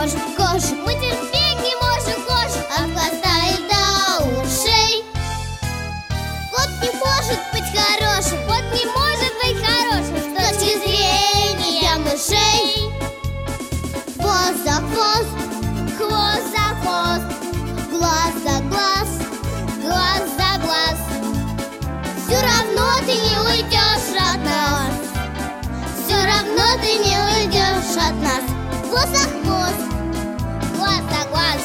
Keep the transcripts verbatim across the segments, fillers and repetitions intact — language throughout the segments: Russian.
кожу, кожу. Мы терпеть не можем кожу от хвоста и до ушей. Кот не может быть хорошим, кот не может быть хорошим с точки зрения мышей. Хвост за хвост, хвост за хвост, глаз за глаз, глаз за глаз. Все равно ты не уйдешь от нас, все равно ты не уйдешь от нас. Хвост за хвост, глаз за глаз.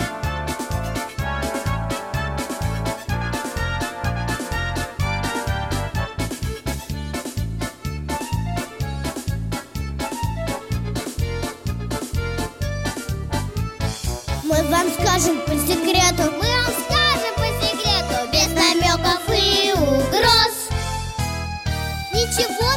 Мы вам скажем по секрету, мы вам скажем по секрету, без намеков и угроз. Ничего